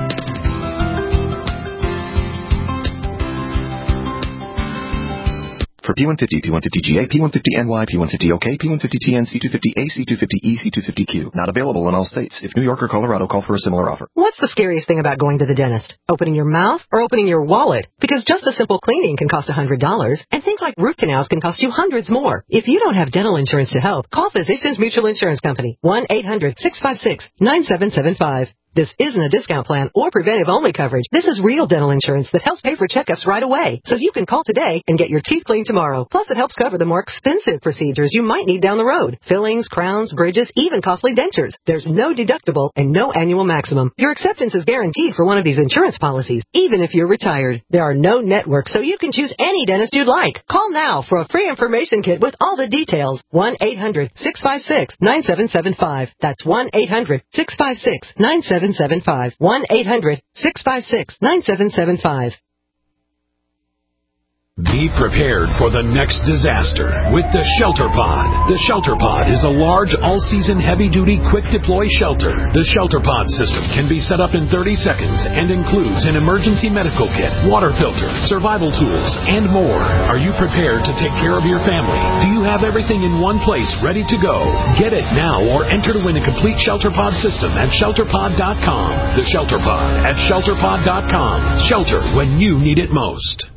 For P one fifty, P one fifty G A, P one fifty N Y, P one fifty O K, P one fifty T N, C two fifty A, C two fifty E, C two fifty Q. Not available in all states. If New York or Colorado, call for a similar offer. What's the scariest thing about going to the dentist? Opening your mouth or opening your wallet? Because just a simple cleaning can cost one hundred dollars, and things like root canals can cost you hundreds more. If you don't have dental insurance to help, call Physicians Mutual Insurance Company, one eight hundred, six five six, nine seven seven five. This isn't a discount plan or preventive-only coverage. This is real dental insurance that helps pay for checkups right away. So you can call today and get your teeth cleaned tomorrow. Plus, it helps cover the more expensive procedures you might need down the road. Fillings, crowns, bridges, even costly dentures. There's no deductible and no annual maximum. Your acceptance is guaranteed for one of these insurance policies, even if you're retired. There are no networks, so you can choose any dentist you'd like. Call now for a free information kit with all the details. one eight hundred, six five six, nine seven seven five. That's one eight hundred, six five six, nine seven seven five. one eight hundred, six five six, nine seven seven five. Be prepared for the next disaster with the Shelter Pod. The Shelter Pod is a large, all-season, heavy-duty, quick-deploy shelter. The Shelter Pod system can be set up in thirty seconds and includes an emergency medical kit, water filter, survival tools, and more. Are you prepared to take care of your family? Do you have everything in one place ready to go? Get it now or enter to win a complete Shelter Pod system at shelter pod dot com. The Shelter Pod at shelter pod dot com. Shelter when you need it most.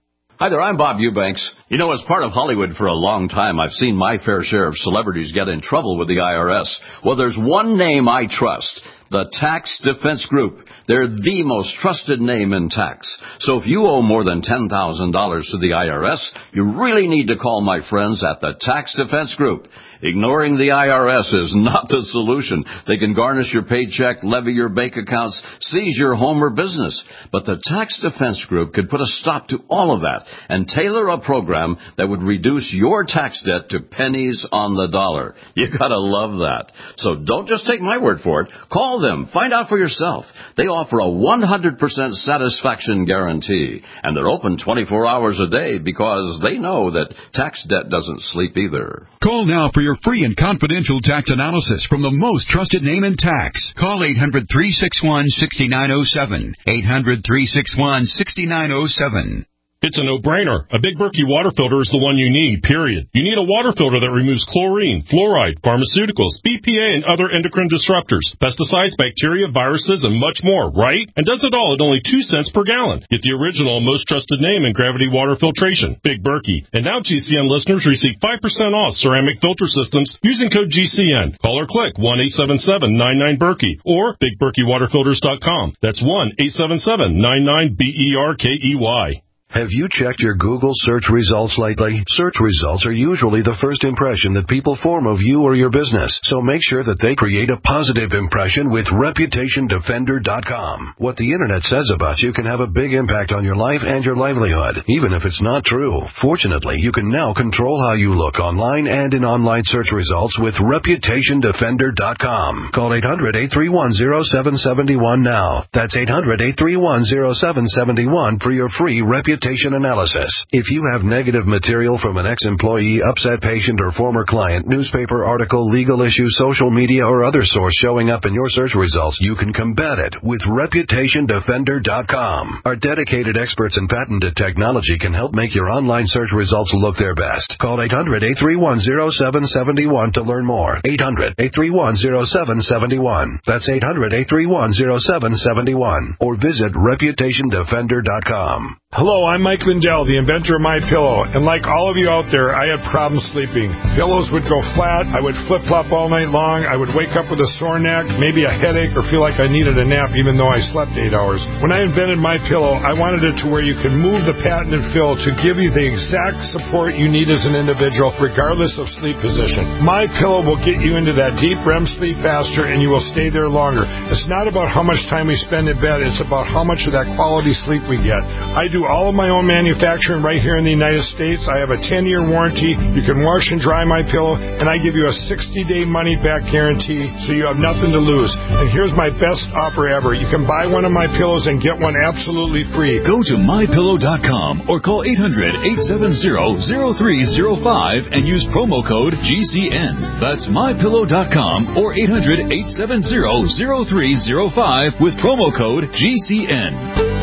Hi there, I'm Bob Eubanks. You know, as part of Hollywood for a long time, I've seen my fair share of celebrities get in trouble with the I R S. Well, there's one name I trust. The Tax Defense Group. They're the most trusted name in tax. So if you owe more than ten thousand dollars to the I R S, you really need to call my friends at the Tax Defense Group. Ignoring the I R S is not the solution. They can garnish your paycheck, levy your bank accounts, seize your home or business. But the Tax Defense Group could put a stop to all of that and tailor a program that would reduce your tax debt to pennies on the dollar. You gotta love that. So don't just take my word for it. Call them. Find out for yourself. They offer a one hundred percent satisfaction guarantee. And they're open twenty-four hours a day because they know that tax debt doesn't sleep either. Call now for your free and confidential tax analysis from the most trusted name in tax. Call eight hundred, three six one, six nine zero seven. eight hundred, three six one, six nine zero seven. It's a no-brainer. A Big Berkey water filter is the one you need, period. You need a water filter that removes chlorine, fluoride, pharmaceuticals, B P A, and other endocrine disruptors, pesticides, bacteria, viruses, and much more, right? And does it all at only two cents per gallon. Get the original, most trusted name in gravity water filtration, Big Berkey. And now G C N listeners receive five percent off ceramic filter systems using code G C N. Call or click one eight seven seven, nine nine, Berkey or big berkey water filters dot com. That's one eight seven seven, nine nine, B E R K E Y. Have you checked your Google search results lately? Search results are usually the first impression that people form of you or your business, so make sure that they create a positive impression with reputation defender dot com. What the internet says about you can have a big impact on your life and your livelihood, even if it's not true. Fortunately, you can now control how you look online and in online search results with reputation defender dot com. Call eight hundred, eight three one, zero seven seven one now. That's eight hundred, eight three one, zero seven seven one for your free reputation analysis. If you have negative material from an ex-employee, upset patient, or former client, newspaper article, legal issue, social media, or other source showing up in your search results, you can combat it with reputation defender dot com. Our dedicated experts in patented technology can help make your online search results look their best. Call eight hundred, eight three one, zero seven seven one to learn more. eight hundred, eight three one, zero seven seven one. That's eight hundred, eight three one, zero seven seven one. Or visit reputation defender dot com. Hello, I'm Mike Lindell, the inventor of MyPillow, and like all of you out there, I had problems sleeping. Pillows would go flat, I would flip-flop all night long, I would wake up with a sore neck, maybe a headache, or feel like I needed a nap even though I slept eight hours. When I invented MyPillow, I wanted it to where you could move the patented fill to give you the exact support you need as an individual, regardless of sleep position. MyPillow will get you into that deep R E M sleep faster, and you will stay there longer. It's not about how much time we spend in bed, it's about how much of that quality sleep we get. I do all of my own manufacturing right here in the United States. I have a ten-year warranty. You can wash and dry my pillow, and I give you a sixty-day money-back guarantee, so you have nothing to lose. And here's my best offer ever. You can buy one of my pillows and get one absolutely free. Go to my pillow dot com or call eight hundred, eight seven zero, zero three zero five and use promo code G C N. That's my pillow dot com or eight hundred, eight seven zero, zero three zero five with promo code G C N.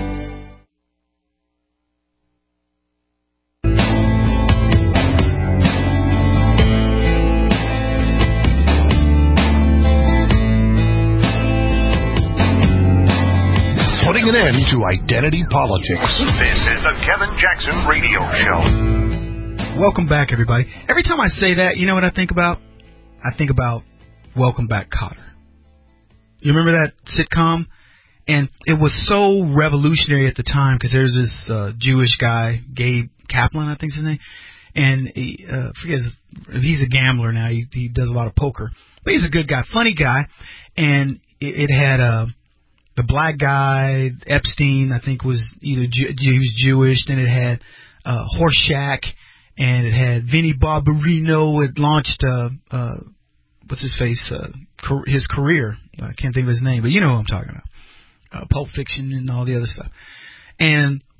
An end to identity politics. This is the Kevin Jackson Radio Show. Welcome back, everybody. Every time I say that, you know what I think about? I think about Welcome Back, Kotter. You remember that sitcom? And it was so revolutionary at the time because there's this uh, Jewish guy, Gabe Kaplan, I think is his name, and he, uh, forget his, he's a gambler now. He, he does a lot of poker, but he's a good guy, funny guy, and it, it had a. Uh, The black guy, Epstein, I think was either Jew, he was Jewish. Then it had uh, Horseshack, and it had Vinnie Barbarino. It launched, uh, uh, what's his face, uh, car- his career. I can't think of his name, but you know who I'm talking about. Uh, Pulp Fiction and all the other stuff. And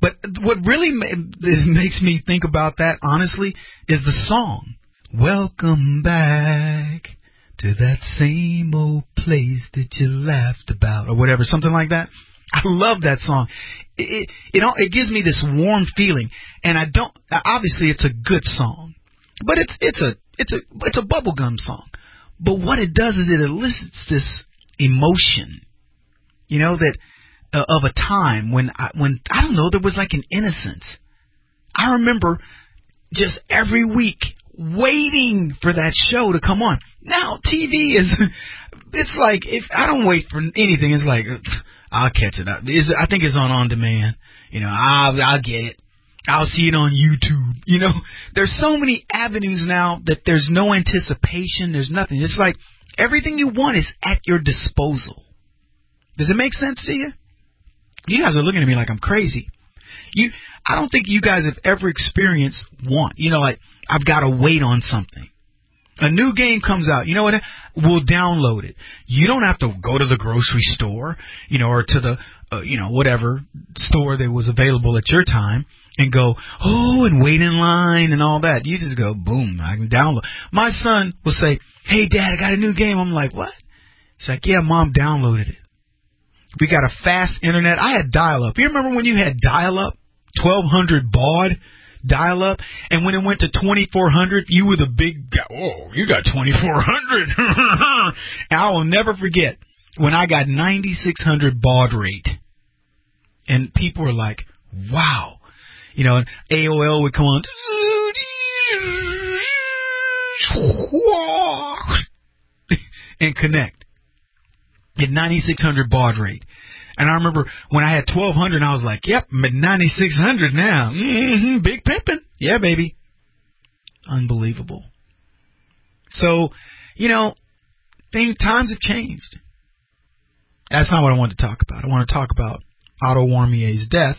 But what really ma- makes me think about that, honestly, is the song. Welcome back to that same old place that you laughed about, or whatever, something like that. I love that song. It, it, it, it gives me this warm feeling, and I don't. Obviously, it's a good song, but it's it's a it's a it's a bubblegum song. But what it does is it elicits this emotion, you know, that uh, of a time when I, when I don't know, there was like an innocence. I remember just every week waiting for that show to come on. Now T V is, it's like if I don't wait for anything, it's like I'll catch it up. It's, I think it's on on demand. You know, I'll I'll get it. I'll see it on YouTube. You know, there's so many avenues now that there's no anticipation. There's nothing. It's like everything you want is at your disposal. Does it make sense to you? You guys are looking at me like I'm crazy. You, I don't think you guys have ever experienced want. You know, like I've got to wait on something. A new game comes out. You know what? We'll download it. You don't have to go to the grocery store, you know, or to the, uh, you know, whatever store that was available at your time and go, oh, and wait in line and all that. You just go, boom, I can download. My son will say, hey, Dad, I got a new game. I'm like, what? He's like, yeah, Mom downloaded it. We got a fast internet. I had dial-up. You remember when you had dial-up? twelve hundred baud dial-up, and when it went to twenty-four hundred, you were the big guy. Oh, you got twenty-four hundred. And I will never forget when I got ninety-six hundred baud rate, and people were like, wow. You know, and A O L would come on and connect at ninety-six hundred baud rate. And I remember when I had twelve hundred, I was like, yep, I'm at ninety-six hundred now. Mm-hmm, big pimpin'. Yeah, baby. Unbelievable. So, you know, things, times have changed. That's not what I wanted to talk about. I want to talk about Otto Warmbier's death.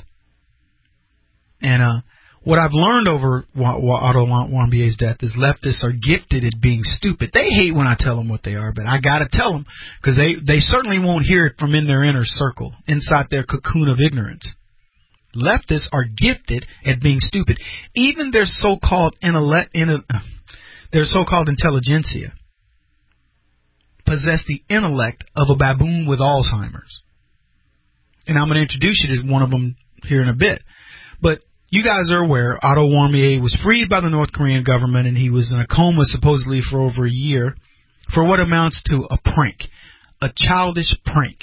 And uh, what I've learned over Otto Warmbier's death is leftists are gifted at being stupid. They hate when I tell them what they are, but I got to tell them because they, they certainly won't hear it from in their inner circle, inside their cocoon of ignorance. Leftists are gifted at being stupid. Even their so-called intellect, their so-called intelligentsia possess the intellect of a baboon with Alzheimer's. And I'm going to introduce you to one of them here in a bit. But you guys are aware Otto Warmbier was freed by the North Korean government, and he was in a coma supposedly for over a year for what amounts to a prank, a childish prank.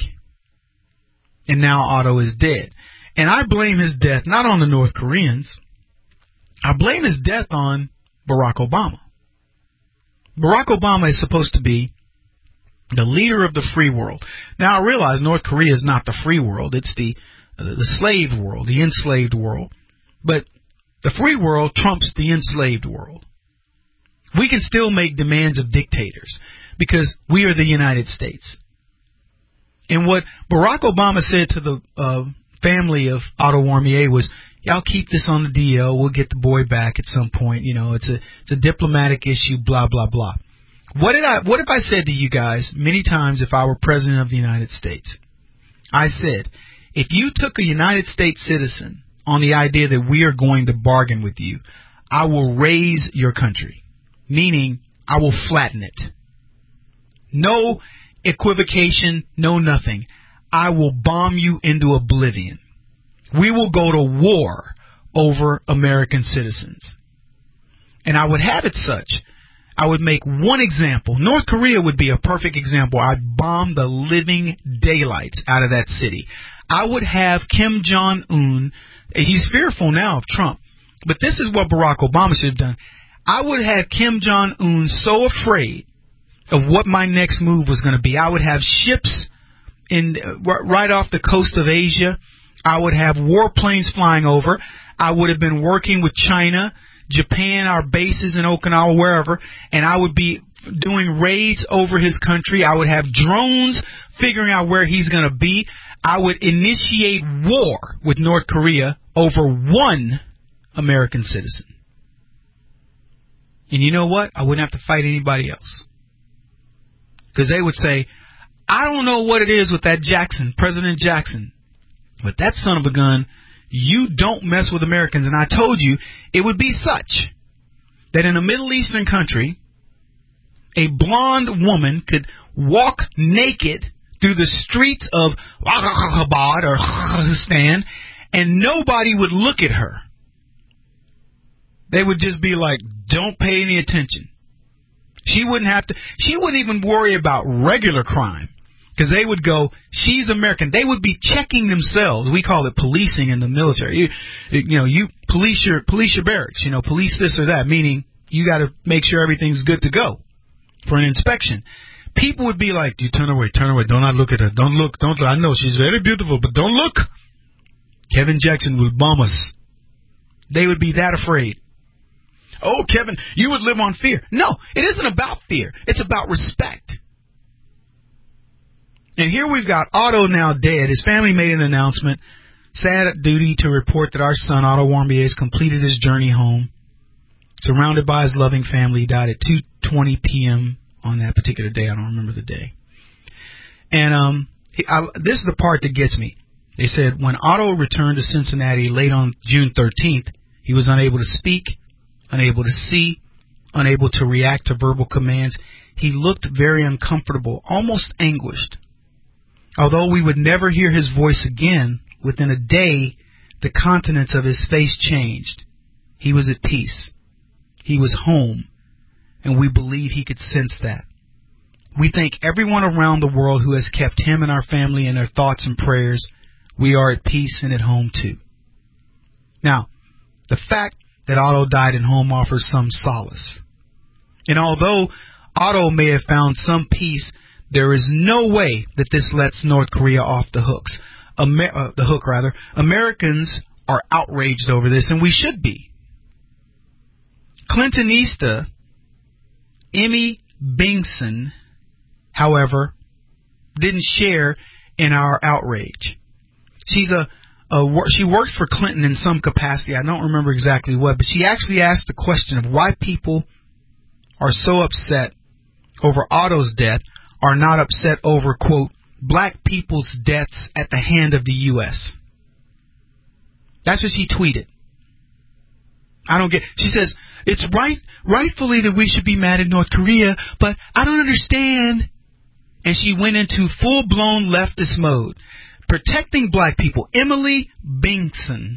And now Otto is dead. And I blame his death not on the North Koreans. I blame his death on Barack Obama. Barack Obama is supposed to be the leader of the free world. Now I realize North Korea is not the free world. It's the the slave world, the enslaved world. But the free world trumps the enslaved world. We can still make demands of dictators because we are the United States. And what Barack Obama said to the uh, family of Otto Warmbier was, y'all keep this on the D L. We'll get the boy back at some point. You know, it's a it's a diplomatic issue, blah, blah, blah. What did I what if I said to you guys many times if I were president of the United States? I said, if you took a United States citizen on the idea that we are going to bargain with you, I will raise your country, meaning I will flatten it. No equivocation, no nothing. I will bomb you into oblivion. We will go to war over American citizens. And I would have it such. I would make one example. North Korea would be a perfect example. I'd bomb the living daylights out of that city. I would have Kim Jong-un, he's fearful now of Trump, but this is what Barack Obama should have done. I would have Kim Jong-un so afraid of what my next move was going to be. I would have ships in right off the coast of Asia. I would have warplanes flying over. I would have been working with China, Japan, our bases in Okinawa, wherever, and I would be doing raids over his country. I would have drones figuring out where he's going to be. I would initiate war with North Korea over one American citizen. And you know what? I wouldn't have to fight anybody else. Because they would say, I don't know what it is with that Jackson, President Jackson, but that son of a gun, you don't mess with Americans. And I told you it would be such that in a Middle Eastern country, a blonde woman could walk naked through the streets of Abbottabad or Pakistan, and nobody would look at her. They would just be like, don't pay any attention. She wouldn't have to, she wouldn't even worry about regular crime, because they would go, she's American. They would be checking themselves. We call it policing in the military. You, you know, you police your, police your barracks, you know, police this or that, meaning you got to make sure everything's good to go for an inspection. People would be like, you turn away, turn away, do not look at her, don't look, don't look. I know she's very beautiful, but don't look. Kevin Jackson will bomb us. They would be that afraid. Oh, Kevin, you would live on fear. No, it isn't about fear. It's about respect. And here we've got Otto now dead. His family made an announcement, sad at duty to report that our son, Otto Warmbier, has completed his journey home. Surrounded by his loving family, he died at two twenty p.m. on that particular day. I don't remember the day. And um, he, I, this is the part that gets me. They said when Otto returned to Cincinnati late on June thirteenth, he was unable to speak, unable to see, unable to react to verbal commands. He looked very uncomfortable, almost anguished. Although we would never hear his voice again, within a day, the countenance of his face changed. He was at peace. He was home, and we believe he could sense that. We thank everyone around the world who has kept him and our family in their thoughts and prayers. We are at peace and at home, too. Now, the fact that Otto died at home offers some solace. And although Otto may have found some peace, there is no way that this lets North Korea off the hooks. Amer- uh, the hook, rather. Americans are outraged over this, and we should be. Clintonista Emmy Bengtson, however, didn't share in our outrage. She's a, a she worked for Clinton in some capacity. I don't remember exactly what, but she actually asked the question of why people are so upset over Otto's death, are not upset over, quote, black people's deaths at the hand of the U S. That's what she tweeted. I don't get. She says it's right, rightfully that we should be mad at North Korea, but I don't understand. And she went into full-blown leftist mode, protecting black people. Emily Bengtson.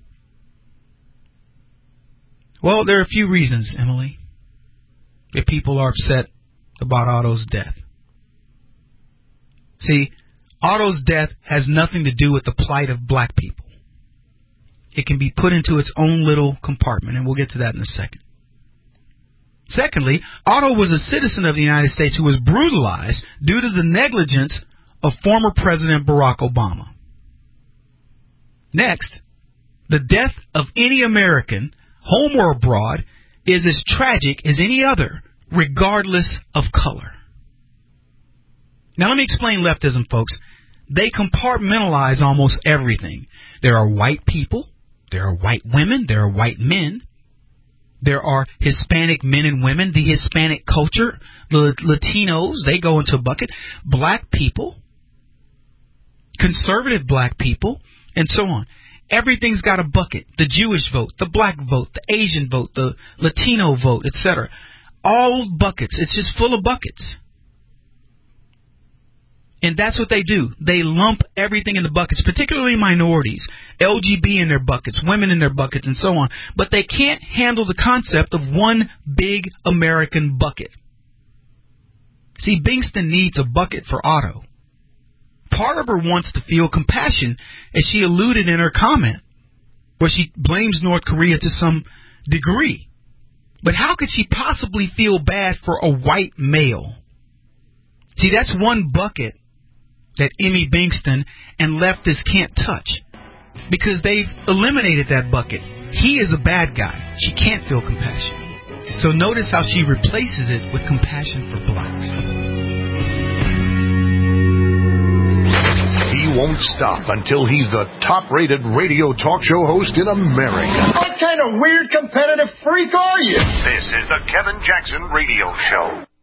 Well, there are a few reasons, Emily, if people are upset about Otto's death. See, Otto's death has nothing to do with the plight of black people. It can be put into its own little compartment, and we'll get to that in a second. Secondly, Otto was a citizen of the United States who was brutalized due to the negligence of former President Barack Obama. Next, the death of any American, home or abroad, is as tragic as any other, regardless of color. Now, let me explain leftism, folks. They compartmentalize almost everything. There are white people. There are white women. There are white men. There are Hispanic men and women, the Hispanic culture, the Latinos, they go into a bucket. Black people, conservative black people, and so on. Everything's got a bucket. The Jewish vote, the black vote, the Asian vote, the Latino vote, et cetera. All buckets. It's just full of buckets. And that's what they do. They lump everything in the buckets, particularly minorities, L G B T in their buckets, women in their buckets, and so on. But they can't handle the concept of one big American bucket. See, Bengtson needs a bucket for Otto. Part of her wants to feel compassion, as she alluded in her comment, where she blames North Korea to some degree. But how could she possibly feel bad for a white male? See, that's one bucket that Emmy Bengtson and leftists can't touch, because they've eliminated that bucket. He is a bad guy. She can't feel compassion. So notice how she replaces it with compassion for blacks. He won't stop until he's the top-rated radio talk show host in America. What kind of weird competitive freak are you? This is the Kevin Jackson Radio Show.